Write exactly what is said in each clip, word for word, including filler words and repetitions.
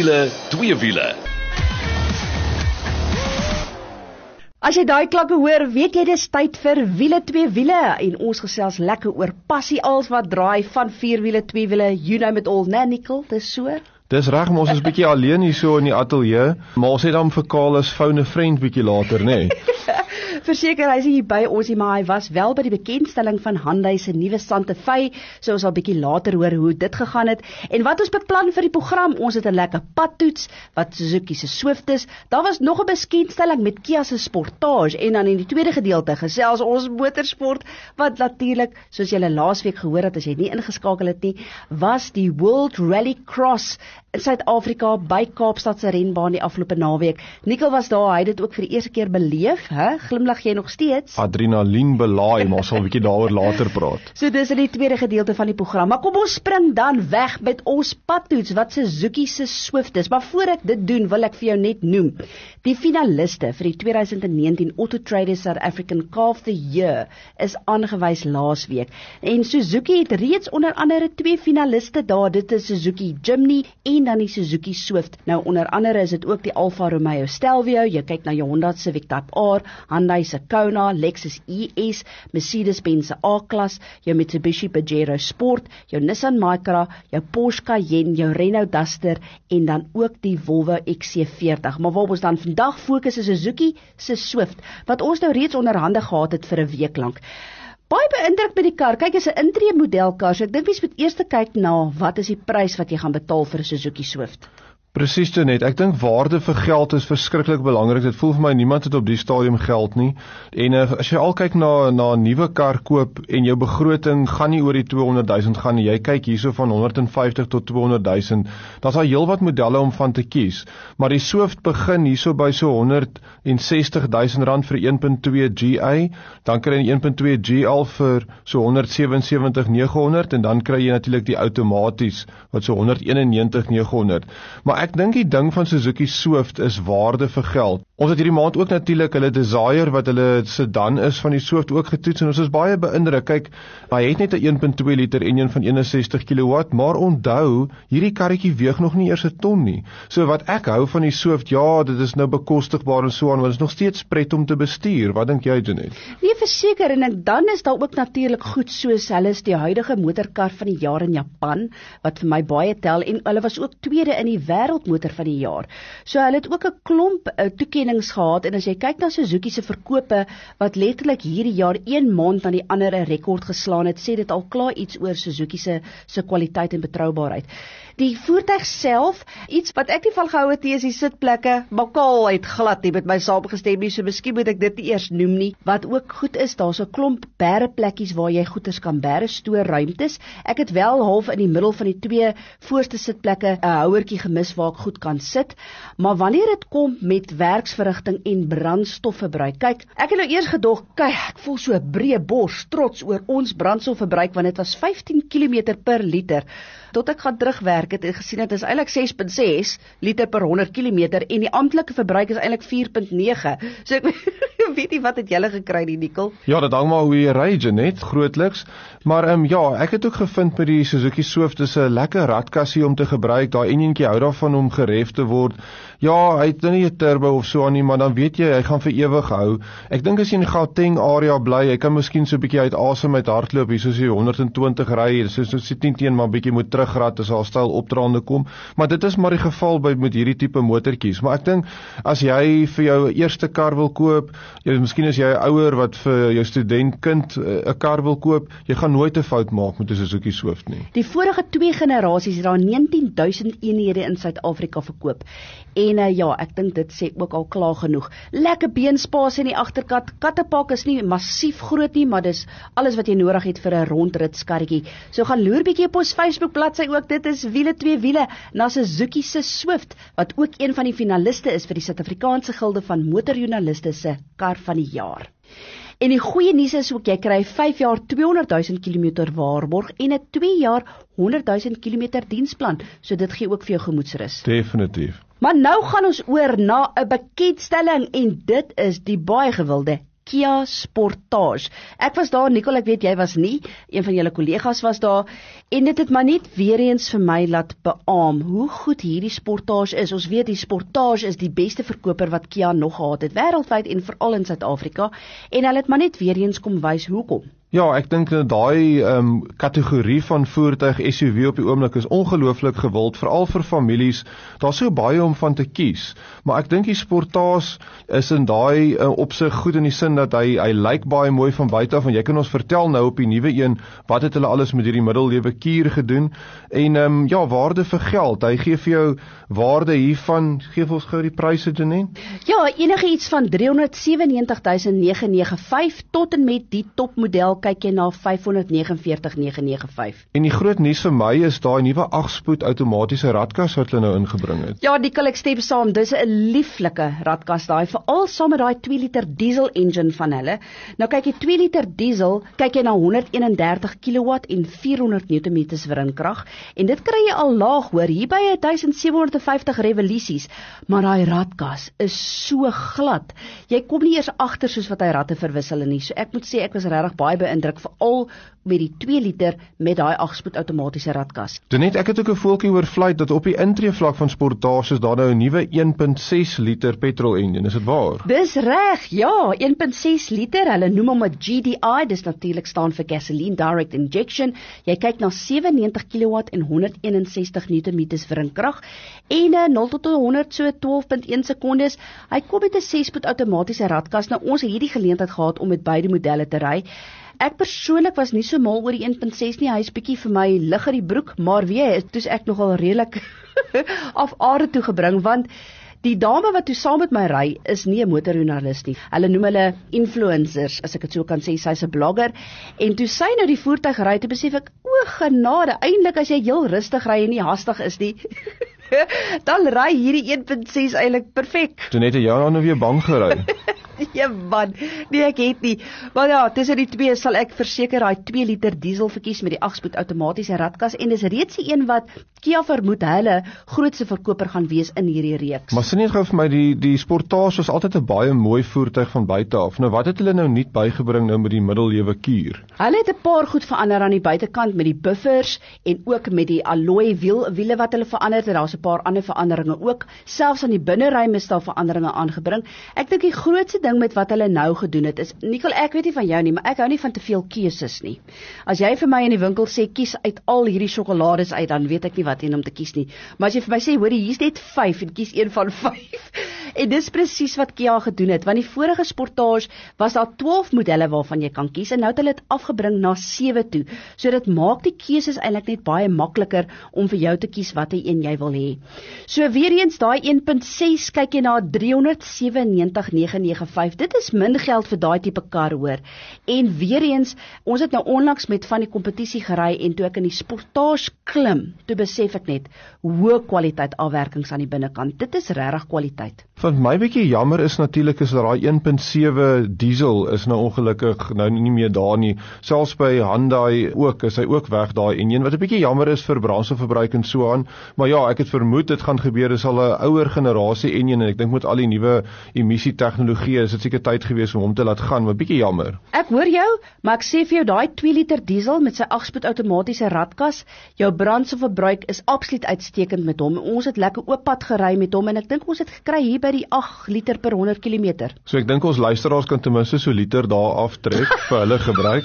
wiele, twee wiele. As jy daai klanke hoor, weet jy dis tyd vir wiele twee wiele en ons gesels lekker oor passie als wat draai van vier wiele, twee wiele, you know it all, né Nicole, dis so? Dis reg, maar ons is bietjie alleen hier so in die ateljee, maar ons het dan vir Carlos phone 'n vriend bietjie later, nê? Nee. Verseker, hy is hier by ons, maar hy was wel by die bekendstelling van Hyundai se nuwe Santa Fe, so ons sal bietjie later hoor hoe dit gegaan het. En wat ons beplan vir die program, ons het 'n lekker padtoets, wat Suzuki se Swift is. Daar was nog 'n bekendstelling met Kia se Sportage, en dan in die tweede gedeelte gesels ons motorsport, wat natuurlik, soos julle laasweek gehoor het, as jy nie ingeskakel het nie, was die World Rally Cross in Suid-Afrika by Kaapstad se renbaan die afgelope naweek. Nicole was daar, hy het dit ook vir die eerste keer beleef, hè? Glimlag jy nog steeds? Adrenalien belaai, maar ons sal 'n bietjie daaroor later praat. So dis in die tweede gedeelte van die program. Maar kom ons spring dan weg met ons padtoets wat Suzuki se Swift is. Maar voor ek dit doen, wil ek vir jou net noem die finaliste vir die twintig negentien Auto Trader South African Car of the Year is aangewys laasweek. En Suzuki het reeds onder andere twee finaliste daar. Dit is Suzuki Jimny en dan die Suzuki Swift. Nou onder andere is dit ook die Alfa Romeo Stelvio, jy kyk na jou Honda Civic Type R, Hyundai se Kona, Lexus E S, Mercedes-Benz se A-klas, jou Mitsubishi Pajero Sport, jou Nissan Micra, jou Porsche Cayenne, jou Renault Duster en dan ook die Volvo X C veertig. Maar waar ons dan vandag fokus is Suzuki se Swift, wat ons nou reeds onder hande gehad het vir 'n week lank. Baie beïndruk met die kar. Kyk, is 'n intree modelkar, so ek dink mens moet eers kyk na wat is die prys wat jy gaan betaal vir 'n Suzuki Swift. Presies toe net, ek dink waarde vir geld is verskriklik belangrik, dit voel vir my niemand het op die stadium geld nie, en uh, as jy al kyk na, na 'n nuwe kar koop, en jou begroting gaan nie oor die tweehonderdduisend gaan nie, jy kyk hierso van honderdvyftig tot tweehonderdduisend, dan is daar heel wat modelle om van te kies, maar die Swift begin hierso by so honderdsestigduisend rand vir een punt twee G I, dan kry jy die een punt twee G L vir so honderdsewensewentig negehonderd, en dan kry jy natuurlik die outomaties, wat so honderdeenennegentig negehonderd, maar ek dink die ding van Suzuki Swift is waarde vir geld. Ons het hierdie maand ook natuurlik hulle Desire wat hulle sedan is van die Swift ook getoets en ons is baie beïndruk. Kyk, hy het net 'n een punt twee liter enjin van eenensestig kilowatt, maar onthou, hierdie karretjie weeg nog nie eers 'n ton nie. So wat ek hou van die Swift, ja, dit is nou bekostigbaar en so aan, maar dit is nog steeds pret om te bestuur. Wat dink jy, Janet? Nee, verseker, en dan is daar ook natuurlik goed soos hulle is die huidige motorkar van die jaar in Japan, wat vir my baie tel, en hulle was ook tweede in die wêreldmotor van die jaar. So hulle het ook 'n klomp uh, toekennings gehad, en as jy kyk na Suzuki se verkope, wat letterlik hierdie jaar een maand na die ander 'n rekord geslaan het, sê dit al klaar iets oor Suzuki se se kwaliteit en betroubaarheid. Die voertuig self, iets wat ek nie van gehou het, is die sitplekke, maar kaal uit glad nie met my saamgestem nie, so miskien moet ek dit nie eers noem nie. Wat ook goed is, daar's 'n klomp bæreplekkies waar jy goeders kan bære, stoorruimtes. Ek het wel half in die middel van die twee voorste sitplekke 'n houertjie gemis waar ek goed kan sit, maar wanneer dit kom met werksverrigting en brandstofverbruik, kyk, ek het nou eers gedog, kyk, ek voel so 'n breë bors trots oor ons brandstofverbruik, want dit was vyftien kilometer per liter, tot ek gaan terugwerk het en gesien het, is eintlik ses punt ses liter per honderd kilometer, en die amptelike verbruik is eintlik vier punt nege, so ek weet nie wat het julle gekry nie, Nicole? Ja, dit hang maar hoe jy ry, Janet, grootliks, maar um, ja, ek het ook gevind met die Suzuki Swift, is 'n lekker radkassie om te gebruik, daai enjintjie hou daarvan om geref te word, ja, hy het nou nie 'n turbo of so aan nie, maar dan weet jy, hy gaan vir ewig hou. Ek dink as jy in die Gauteng area bly, jy kan miskien so 'n bietjie uit asem uit hardloop, hier soos jy honderd en twintig ry, soos so tien teen maar 'n bietjie moet terugrad as al styl opdraande kom, maar dit is maar die geval by met hierdie tipe motortjies. Maar ek dink as jy vir jou eerste kar wil koop, jy miskien as jy 'n ouer wat vir jou studentkind 'n kar wil koop, jy gaan nooit 'n fout maak met 'n Suzuki Swift nie. Die vorige twee generasies het daar negentienduisend eenhede in Suid-Afrika verkoop. En uh, ja, ek dink dit sê ook al klaar genoeg. Lekker beenspasie in die agterkant. Kattepak is nie massief groot nie, maar dis alles wat jy nodig het vir 'n rondritskarretjie. So gaan loer bietjie op ons Facebook bladsy ook. Dit is wiele twee wiele na Suzuki se Swift, wat ook een van die finaliste is vir die Suid-Afrikaanse Gilde van Motorjoernaliste se kar van die jaar. En die goeie nuus is ook, jy kry vyf jaar tweehonderdduisend kilometer waarborg en 'n twee jaar honderdduisend kilometer diensplan, so dit gee ook vir jou gemoedsrus. Definitief. Maar nou gaan ons oor na 'n bekendstelling, en dit is die baie gewilde Kia Sportage. Ek was daar, Nicole, ek weet jy was nie, een van julle kollegas was daar, en dit het maar net weer eens vir my laat beaam hoe goed hierdie Sportage is. Ons weet die Sportage is die beste verkoper wat Kia nog gehad het, wêreldwyd en veral in Suid-Afrika, en hulle het maar net weer eens kom wys hoekom. Ja, ek dink dat daai um, kategorie van voertuig S U V op die oomblik is ongelooflik gewild, veral vir families. Daar's so baie om van te kies, maar ek dink die Sportage is in daai uh, opsig goed in die sin dat hy hy lyk baie mooi van buite af, en jy kan ons vertel nou op die nuwe een wat het hulle alles met hierdie middellewe kier gedoen, en um, ja, waarde vir geld. Hy gee vir jou waarde hiervan, gee vir ons gou die pryse, Janine. Ja, enige iets van driehonderdsewennegentig tuisend nege honderd negentig vyf tot en met die topmodel kyk jy na vyfhonderdnegenenveertig tuisend nege honderd negentig vyf. En die groot nuus vir my is daai nuwe agt-spoed outomatiese radkas wat hulle nou ingebring het. Ja, die kan ek stem saam, dis 'n lieflike radkas daai, veral saam met daai twee liter diesel engine van hulle. Nou kyk jy twee liter diesel, kyk jy na honderdeenendertig kilowatt en vierhonderd newtonmeters wrinkrag, en dit kry jy al laag hoor, hier by duisend sewe honderd vyftig revolusies, maar daai radkas is so glad. Jy kom nie eers agter soos wat hy ratte verwissel nie, so ek moet sê ek was regtig baie beïndruk, veral met die twee liter met daai agt-spoed outomatiese radkas. Net ek het ook 'n voeltjie oorvlieg dat op die intreevlak van Sportage is daar nou 'n nuwe een punt ses liter petrol engine, is dit waar? Dis reg, ja, een punt ses liter, hulle noem hom 'n G D I, dis natuurlik staan vir Gasoline Direct Injection. Jy kyk na sewennegentig kilowatt en honderdeenensestig newtonmeters wrinkrag, en nul tot honderd so twaalf komma een sekondes. Hy kom met 'n ses-spoed outomatiese radkas. Nou ons het hierdie geleentheid gehad om met beide modelle te ry. Ek persoonlik was nie so mal oor die een punt ses nie, hy is bietjie vir my lig uit die broek, maar weer, toes ek nogal redelik af aarde toe gebring, want die dame wat toe saam met my ry, is nie 'n motorjoernalis nie. Hulle noem hulle influencers, as ek dit so kan sê, sy's 'n blogger, en toe sy nou die voertuig ry, toe besef ek, o genade, eintlik as jy heel rustig ry en nie hastig is nie, dan ry hierdie een punt ses eintlik perfek. Toe net jy nou weer bang gery. Ja man, nee ek het nie, maar ja, tussen die twee sal ek verseker daai twee liter diesel verkies met die agt-spoed outomatiese radkas, en dis reeds die een wat Kia vermoed hulle grootste verkoper gaan wees in hierdie reeks. Maar sien net gou vir my, die die Sportage was altyd 'n baie mooi voertuig van buite af. Nou wat het hulle nou nuut bygebring nou met die middellewe kier? Hulle het 'n paar goed verander aan die buitekant met die buffers en ook met die alloy wiel wiele wat hulle verander het. Daar's 'n paar ander veranderinge ook. Selfs aan die binneruim is daar veranderinge aangebring. Ek dink die grootste ding met wat hulle nou gedoen het is, Nicole, ek weet nie van jou nie, maar ek hou nie van te veel keuses nie. As jy vir my in die winkel sê kies uit al hierdie sjokolades uit, dan weet ek nie wat een om te kies nie. Maar as jy vir my sê, hoorie, hier's net vyf en kies een van vyf. En dis presies wat Kia gedoen het, want die vorige Sportage was daar twaalf modelle waarvan jy kan kies, en nou het hulle dit afgebring na sewe toe. So dit maak die keuses eintlik net baie makliker om vir jou te kies watter een jy wil hê. So weer eens daai een punt ses kyk jy na driehonderdsewennegentig tuisend nege honderd negentig vyf. Dit is min geld vir daai tipe kar hoor. En weer eens, ons het nou onlangs met van die kompetisie gery, en toe ek in die Sportage klim, toe besef ek net hoë kwaliteit afwerkings aan die binnekant. Dit is regtig kwaliteit. Wat my bietjie jammer is natuurlik is dat daai een punt sewe diesel is nou ongelukkig nou nie meer daar nie. Selfs by Hyundai ook is hy ook weg daai enjin, wat 'n bietjie jammer is vir brandstofverbruik en so aan. Maar ja, ek het vermoed dit gaan gebeur, dis al 'n ouer generasie enjin, en ek dink met al die nuwe emissie tegnologie is dit seker tyd gewees om hom te laat gaan, maar bietjie jammer. Ek hoor jou, maar ek sê vir jou daai twee liter diesel met sy agt-spoed outomatiese radkas, jou brandstofverbruik is absoluut uitstekend met hom. Ons het lekker oop pad gery met hom, en ek dink ons het gekry hier by die agt liter per honderd kilometer. So ek dink ons luisteraars kan ten minste so liter daar aftrek vir hulle gebruik.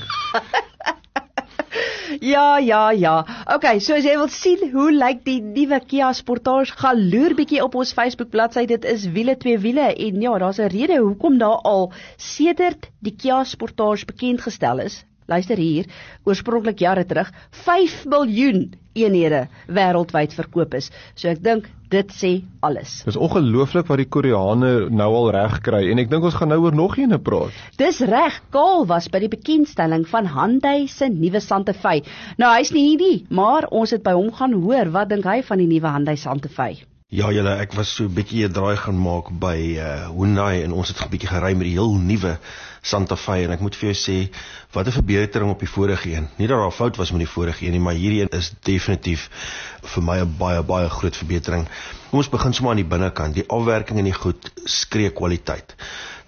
Ja, ja, ja. Okay, so as jy wil sien hoe lyk die nuwe Kia Sportage, gaan loer bietjie op ons Facebook bladsy. Dit is wiele twee wiele, en ja, daar's 'n rede hoekom daar al sedert die Kia Sportage bekend gestel is. Luister hier, oorspronklik jare terug, vyf miljoen eenhede wêreldwyd verkoop is. So ek dink dit sê alles. Dis ongelooflik wat die Koreane nou al reg kry, en ek dink ons gaan nou oor nog eene praat. Dis reg, Kaal was by die bekendstelling van Hyundai se nuwe Santa Fe. Nou hy's nie hier nie, maar ons het by hom gaan hoor, wat dink hy van die nuwe Hyundai Santa Fe? Ja julle, ek was so 'n bietjie 'n draai gaan maak by uh, Hyundai, en ons het 'n bietjie gery met die heel nuwe Santa Fe, en ek moet vir jou sê, wat 'n verbetering op die vorige een. Nie dat daar fout was met die vorige een nie, maar hierdie een is definitief vir my 'n baie baie groot verbetering. Kom ons begin sommer aan die binnekant. Die afwerking in die goed skree kwaliteit.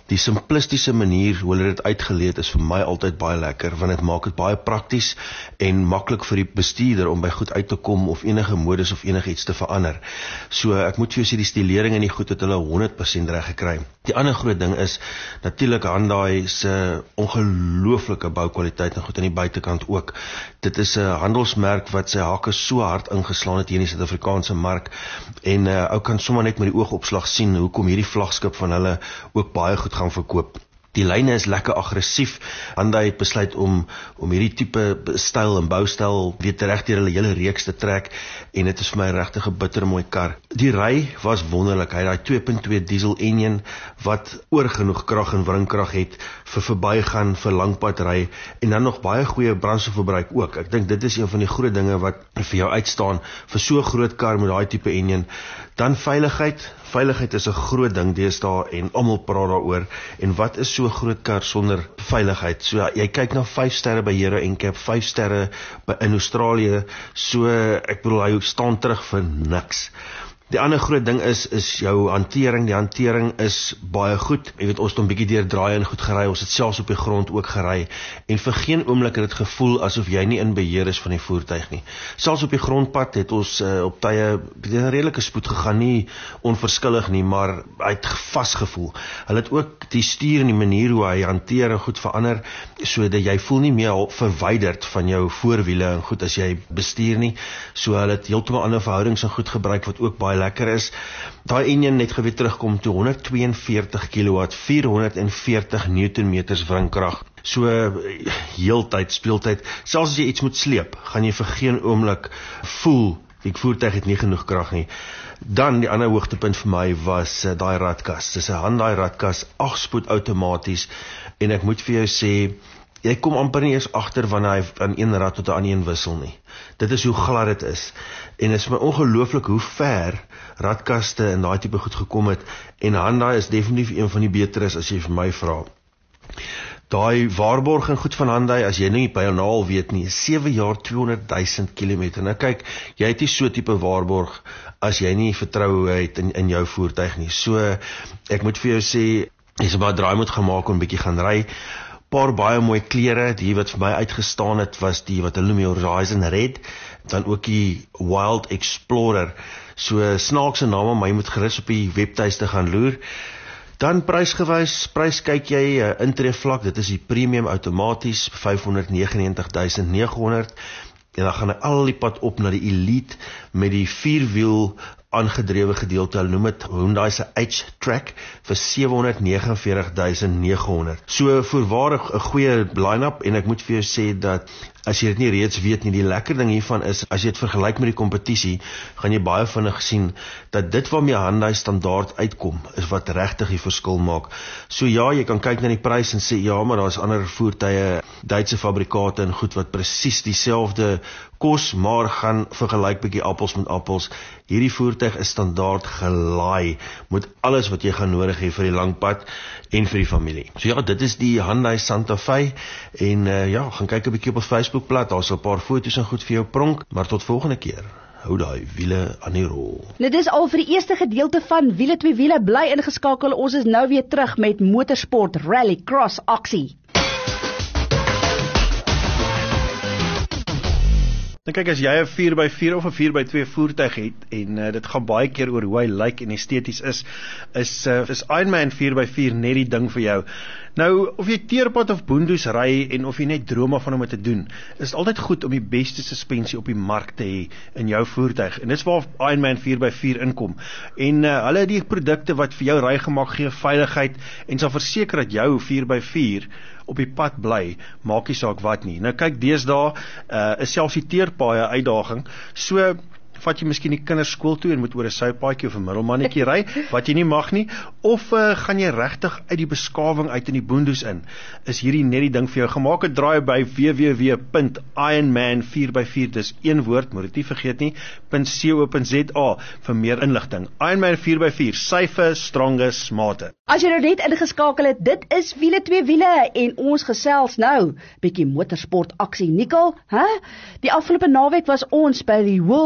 Die simplistiese manier hoe hulle dit uitgeleed is vir my altyd baie lekker, want dit maak dit baie prakties en maklik vir die bestuurder om by goed uit te kom of enige modus of enige iets te verander. So ek moet vir jou sê die stilering en die goed het hulle honderd persent reg gekry. Die ander groot ding is natuurlik Hyundai se ongelooflike boukwaliteit en goed aan die buitekant ook. Dit is 'n handelsmerk wat sy hakke so hard ingeslaan het hier in die Suid-Afrikaanse mark en uh, ou kan sommer net met die oogopslag sien hoekom hierdie vlaggenskap van hulle ook baie goed gaan verkoop. Die lyne is lekker aggressief. Hyundai het besluit om om hierdie tipe styl en boustyl weer tereg deur hulle hele reeks te trek en dit is vir my regtig 'n bittermooi kar. Die ry was wonderlik. Hy het daai twee punt twee diesel enjin wat oorgenoeg krag en wringkrag het vir verbygaan, vir langpad ry en dan nog baie goeie brandstofverbruik ook. Ek dink dit is een van die groot dinge wat vir jou uitstaan vir so 'n groot kar met daai tipe enjin. Dan veiligheid. Veiligheid is 'n groot ding deesdae en almal praat daaroor. En wat is so 'n groot kar sonder veiligheid? So ja, jy kyk na vyf sterre by Euro N C A P, vyf sterre by in Australië. So ek bedoel hy staan terug vir niks. Die ander groot ding is is jou hantering. Die hantering is baie goed. Jy weet ons het 'n bietjie deur draai en goed gery. Ons het selfs op die grond ook gery en vir geen oomblik het dit gevoel asof jy nie in beheer is van die voertuig nie. Selfs op die grondpad het ons uh, op tye 'n redelike spoed gegaan, nie onverskillig nie, maar hy het vasgevoel. Hulle het ook die stuur en die manier hoe hy hanteer en goed verander sodat jy voel nie meer verwyderd van jou voorwiele en goed as jy bestuur nie. So hulle het heeltemal ander verhoudings en goed gebruik wat ook baie lekker is. Daai enjin net geweet terugkom toe honderd twee en veertig kilowatt, vierhonderd en veertig newtonmeters wringkrag. So heeltyd, speeltyd, selfs as jy iets moet sleep, gaan jy vir geen oomblik voel die voertuig het nie genoeg krag nie. Dan die ander hoogtepunt vir my was uh, daai radkas. Dis 'n Hyundai radkas, agt spoed outomaties en ek moet vir jou sê jy kom amper nie eens agter wanneer hy van een rad tot 'n ander een wissel nie. Dit is hoe glad dit is. En dit is my ongelooflik hoe ver radkaste en daai tipe goed gekom het en Hyundai is definitief een van die beteres as jy vir my vra. Daai waarborg en goed van Hyundai, as jy nie by jou naal weet nie, sewe jaar tweehonderd duisend kilometer. Nou kyk, jy het nie so tipe waarborg as jy nie vertroue het in, in jou voertuig nie. So, ek moet vir jou sê, jy se maar draai moet gemaak om 'n bietjie gaan ry. Paar baie mooi klere, die wat vir my uitgestaan het, was die wat hulle noem die Horizon Red, dan ook die Wild Explorer. So, snaakse name, maar jy moet gerus op die webtuiste gaan loer. Dan prysgewys, prys kyk jy uh, intree vlak, dit is die premium outomaties, vyfhonderd negenennegentig duisend neghonderd, en dan gaan hy al die pad op na die Elite, met die vierwiel aangedrewe gedeelte, hulle noem het Hyundai se H-Track, vir sewehonderd negenenveertig duisend neghonderd. So voorwaardig 'n goeie line-up, en ek moet vir jou sê dat, as jy dit nie reeds weet nie, die lekker ding hiervan is, as jy dit vergelyk met die kompetisie, gaan jy baie vinnig sien, dat dit waarmee Hyundai standaard uitkom, is wat regtig die verskil maak. So ja, jy kan kyk na die prys en sê, ja, maar daar is ander voertuie, Duitse fabrikate en goed, wat presies dieselfde kos, maar gaan vergelyk bietjie appels met appels. Hierdie voertuig is standaard gelaai, met alles wat jy gaan nodig hê vir die lang pad, en vir die familie. So ja, dit is die Hyundai Santa Fe, en uh, ja, gaan kyk 'n bietjie op ons Facebookblad, daar sal 'n paar foto's en goed vir jou pronk, maar tot volgende keer, hou daai wiele aan die rol. Dit is al vir die eerste gedeelte van Wiele twee Wiele, bly ingeskakel, ons is nou weer terug met motorsport, rally, cross, aksie. Dan kyk, as jy 'n vier by vier of 'n vier by twee voertuig het, en uh, dit gaan baie keer oor hoe hy lyk en esteties is, is, uh, is Ironman vier by vier net die ding vir jou. Nou, of jy teerpad of boondoes ry, en of jy net droom van om te doen, is het altyd goed om die beste suspensie op die mark te hê in jou voertuig, en dit is waar Ironman vier by vier inkom, en uh, hulle het die produkte wat vir jou ry gemaak gee, veiligheid, en sal verseker dat jou vier by vier op die pad bly, maak nie saak wat nie. Nou kyk, deesdae uh, is selfs die teerpaaie uitdaging, so vat jy miskien die kinders skool toe en moet oor 'n sypaadjie of 'n middelmannetjie ry, wat jy nie mag nie, of uh, gaan jy regtig uit die beskawing uit in die boondoes in, is hierdie net die ding vir jou. Gemaak het draai by w w w punt ironman vier by vier, dis een woord, moet dit nie vergeet nie, .co.za vir meer inligting. Ironman vier by vier, syfe, stronge, smarte. As jy nou net ingeskakel het, dit is Wiele twee Wiele, en ons gesels nou, bietjie motorsport aksie. Nicole, hè? Die afgelope naweek was ons by die World Rally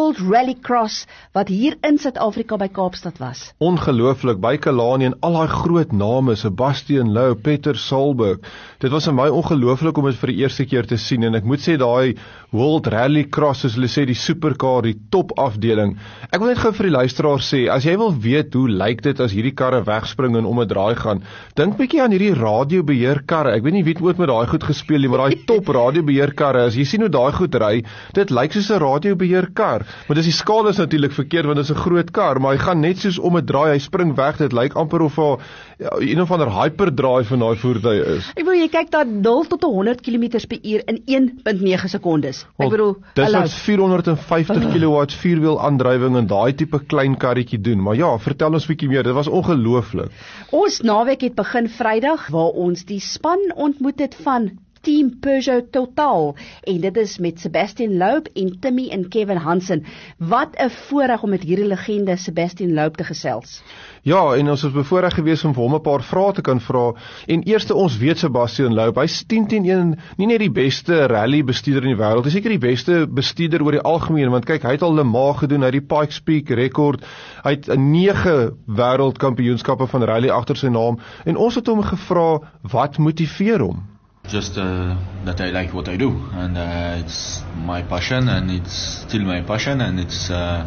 Rallycross wat hier in Suid-Afrika by Kaapstad was. Ongelooflik, by Kalani en al daai groot name, Sebastian Loeb, Peter Solberg. Dit was vir my ongelooflik om dit vir die eerste keer te sien en ek moet sê daai World Rallycross, soos hulle sê, die supercar, die top afdeling. Ek wil net gou vir die luisteraar sê, as jy wil weet hoe lyk dit as hierdie karre wegspring en om 'n draai gaan, dink bietjie aan hierdie radiobeheerkarre. Ek weet nie wie het ooit met daai goed gespeel nie, maar daai top radiobeheerkarre, as jy sien hoe daai goed ry, dit lyk soos 'n radiobeheerkar. Maar dis die skaal is natuurlik verkeerd want dit is 'n groot kar, maar hy gaan net soos om 'n draai, hy spring weg. Dit lyk amper of 'n ja, een of ander hyperdrive van daai voertuig is. Ek bedoel jy kyk daar nul tot honderd kilometer per uur in een komma nege sekondes. Ek bedoel, dis wat vierhonderd vyftig kilowatt vierwiel aandrywing in daai tipe klein karretjie doen. Maar ja, vertel ons bietjie meer. Dit was ongelooflik. Ons naweek het begin Vrydag waar ons die span ontmoet het van Team Peugeot Total en dit is met Sebastian Loeb en Timmy en Kevin Hansen. Wat 'n voorreg om met hierdie legende Sebastian Loeb te gesels. Ja, en ons was bevoorreg geweest om vir hom 'n paar vrae te kan vra. En eerste ons weet Sebastian Loeb, hy's tien teen een, nie net die beste rally bestuurder in die wêreld, hy is seker die beste bestuurder oor die algemeen, want kyk, hy het al Le Mans gedoen, hy het die Pikes Peak rekord, hy het nege wêreldkampioenskappe van rally agter sy naam en ons het hom gevra wat motiveer hom. Just uh, that I like what I do, and uh, it's my passion, and it's still my passion, and it's uh,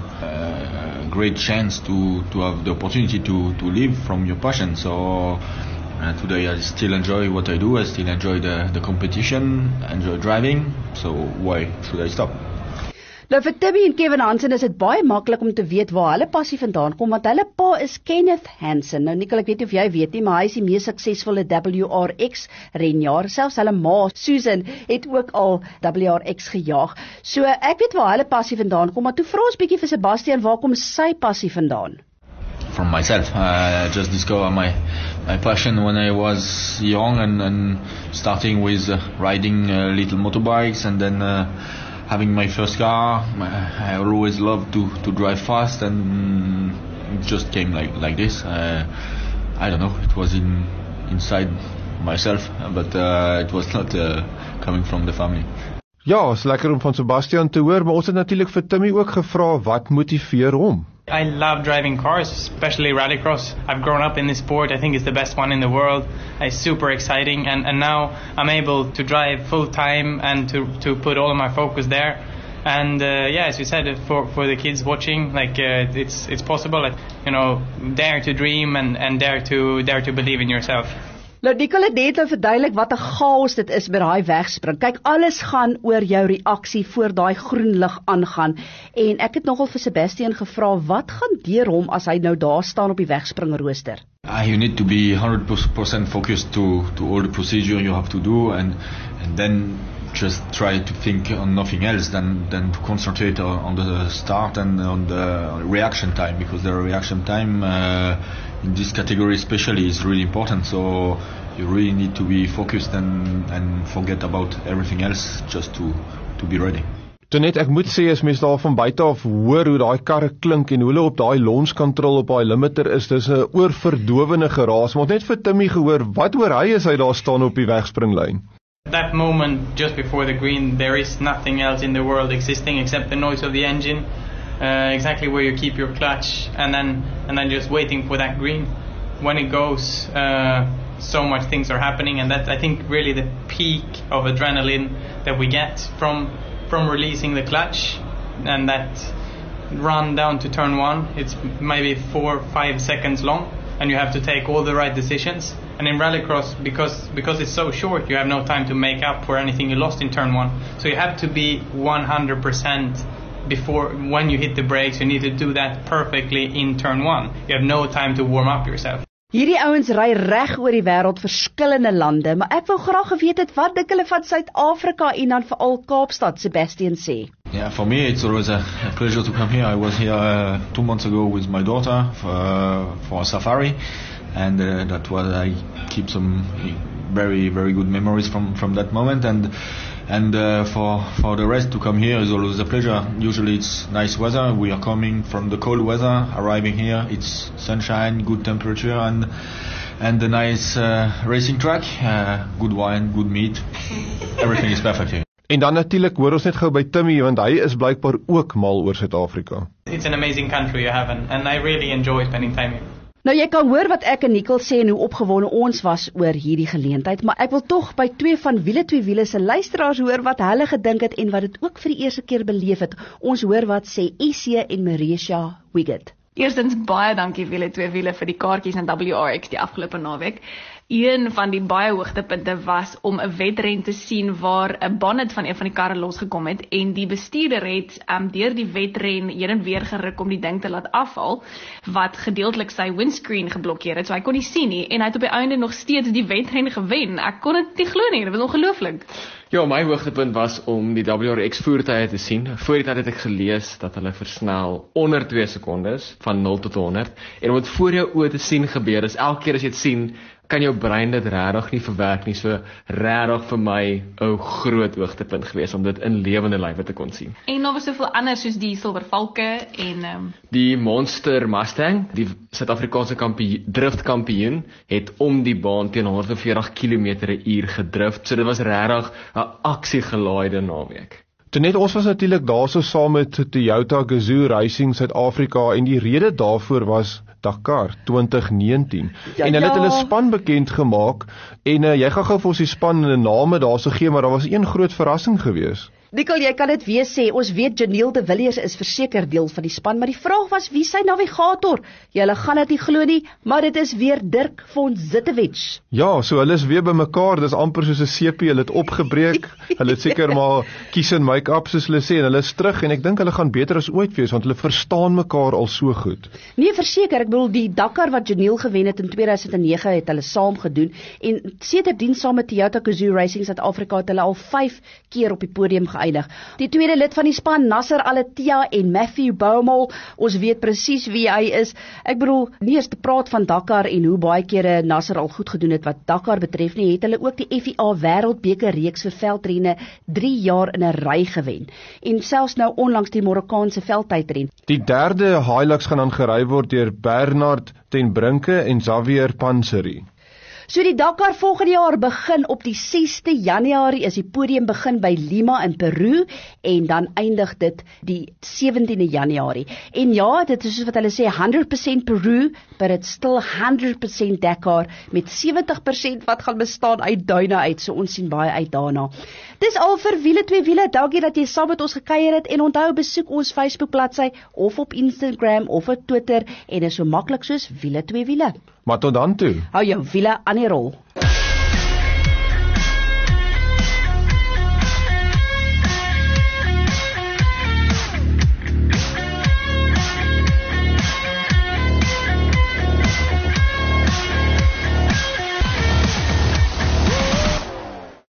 a great chance to to have the opportunity to to live from your passion. So uh, today I still enjoy what I do. I still enjoy the the competition, enjoy driving. So why should I stop? Nou vir Timmy en Kevin Hansen is dit baie maklik om te weet waar hulle passie vandaan kom, want hulle pa is Kenneth Hansen. Nou Nicole, ek weet nie of jy weet nie, maar hy is die mees suksesvolle W R X renjaer. Selfs hulle ma, Susan, het ook al W R X gejaag. So ek weet waar hulle passie vandaan kom, maar toe vra ons bietjie vir Sebastian, waar kom sy passie vandaan? From myself, uh, I just discovered my my passion when I was young, and, and starting with uh, riding uh, little motorbikes, and then uh, having my first car. I always loved to, to drive fast, and it just came like like this. Uh, I don't know, it was in inside myself, but uh, it was not uh, coming from the family. Ja, is lekker om van Sebastian te hoor, maar ons het natuurlik vir Timmy ook gevra wat motiveer hom. I love driving cars, especially rallycross. I've grown up in this sport. I think it's the best one in the world. It's super exciting, and, and now I'm able to drive full time and to to put all of my focus there. And uh, yeah, as you said, for for the kids watching, like uh, it's it's possible. Like, you know, dare to dream and and dare to dare to believe in yourself. Nou Nicole het net verduidelik wat 'n chaos dit is met daai wegspring. Kyk, alles gaan oor jou reaksie voor daai groen lig aangaan. En ek het nogal vir Sebastian gevra wat gaan deur hom as hy nou daar staan op die wegspringrooster. Uh, you need to be one hundred percent focused to to all the procedure you have to do, and and then just try to think on nothing else than than to concentrate on, on the start and on the reaction time, because the reaction time uh, in this category especially is really important. So you really need to be focused and and forget about everything else just to to be ready. Tonet, ek moet sê as mens daar van buite af hoor hoe daai karre klink en hoe hulle op daai launch control op daai limiter is, dis 'n oorverdowende geraas. Maar net vir Timmy gehoor, wat hoor hy as hy daar staan op die wegspringlyn? That moment just before the green, there is nothing else in the world existing except the noise of the engine, uh, exactly where you keep your clutch, and then and then just waiting for that green. When it goes, uh, so much things are happening, and that's, I think, really the peak of adrenaline that we get from from releasing the clutch, and that run down to turn one. It's maybe four, five seconds long, and you have to take all the right decisions. And in rallycross, because because it's so short, you have no time to make up for anything you lost in turn one. So you have to be one hundred percent before, when you hit the brakes, you need to do that perfectly in turn one. You have no time to warm up yourself. Hierdie ouens ry reg oor die wêreld, verskillende lande, maar ek wou graag geweet het wat dink hulle van Suid-Afrika en dan veral Kaapstad, Sebastian sê. Yeah, for me it's always a, a pleasure to come here. I was here uh, two months ago with my daughter for, uh, for a safari, and uh, that was, I keep some very very good memories from from that moment, and and uh, for for the rest to come here is always a pleasure. Usually it's nice weather. We are coming from the cold weather, arriving here it's sunshine, good temperature, and and a nice uh, racing track, uh, good wine, good meat, everything is perfect here. En dan natuurlik hoor ons net gou by Timmy, want hy is blykbaar ook mal oor Suid-Afrika. It's an amazing country you have, and, and I really enjoy spending time here. Nou jy kan hoor wat ek en Nicole sê en hoe opgewonde ons was oor hierdie geleentheid, maar ek wil tog by twee van Wiele twee Wiele se luisteraars hoor wat hulle gedink het en wat dit ook vir die eerste keer beleef het. Ons hoor wat sê Essie en Marisha Wiggett. Eerstens baie dankie Wiele twee Wiele vir die kaartjies in W R X die afgelope naweek. Een van die baie hoogtepunte was om 'n wedren te sien waar 'n bonnet van een van die karre losgekom het en die bestuurder het um, deur die wedren heen en weer geruk om die ding te laat afhaal wat gedeeltelik sy windscreen geblokkeer het, so hy kon nie sien nie en hy het op die einde nog steeds die wedren gewen. Ek kon dit nie glo nie, dit was ongelooflik. Ja, my hoogtepunt was om die W R X voertuie te sien. Voor die tyd het ek gelees dat hulle versnel onder twee sekondes van nul tot honderd en om dit voor jou oë te sien gebeur, is elke keer as jy dit sien, kan jou brein dit regtig nie verwerk nie, so regtig vir my 'n groot hoogtepunt gewees om dit in lewende lywe te kon sien. En daar was soveel anders soos die Silver Valke en um... die Monster Mustang, die Suid-Afrikaanse kampioen, driftkampioen, het om die baan teen honderd en veertig kilometer per uur gedrift, so dit was regtig 'n aksiegelaaide naweek. Toe net ons was natuurlik daarso saam met Toyota Gazoo Racing Suid-Afrika en die rede daarvoor was Dakar twintig negentien. Ja, en hulle ja. het hulle span bekend gemaak en uh, jy gaan gou vir ons die span en 'n name daarso gee, maar daar was een groot verrassing gewees. Nicole, jy kan dit weer sê, ons weet Janiel de Villiers is verseker deel van die span, maar die vraag was wie sy navigator? Julle gaan dit nie glo nie, maar dit is weer Dirk von Zittewitz. Ja, so hulle is weer bymekaar, dis amper soos 'n seepie, hulle het opgebreek, hulle het seker maar kies en make-up soos hulle sê, en hulle is terug, en ek dink hulle gaan beter as ooit wees, want hulle verstaan mekaar al so goed. Nee, verseker, ek bedoel die Dakar wat Janiel gewen het in twee duisend nege het hulle saam gedoen, en sedertdien saam met Toyota Gazoo Racing Suid-Afrika het hulle al vyf keer op die podium geëindig. Die tweede lid van die span, Nasser Al-Attiyah en Matthew Bowmel, ons weet presies wie hy is. Ek bedoel, nie eens te praat van Dakar en hoe baie kere Nasser al goed gedoen het wat Dakar betref nie, het hulle ook die F I A Wêreldbeker reeks vir veldrenne drie jaar in 'n ry gewen. En selfs nou onlangs die Marokkaanse veldtydren. Die derde Hilux gaan dan gery word deur Bernard ten Brinke en Xavier Panseri. So die Dakar volgende jaar begin op die sesde Januarie, is die podium begin by Lima in Peru en dan eindig dit die sewentiende Januarie. En ja, dit is soos wat hulle sê honderd persent Peru, but it's still honderd persent Dakar met sewentig persent wat gaan bestaan uit duine uit, so ons sien baie uit daarna. Dis al vir Wiele twee Wiele, dankie dat jy saam met ons gekuier het en onthou besoek ons Facebook bladsy of op Instagram of op Twitter en is so maklik soos Wiele twee Wiele. Maar tot dan toe. Hou jou wiele aan die rol.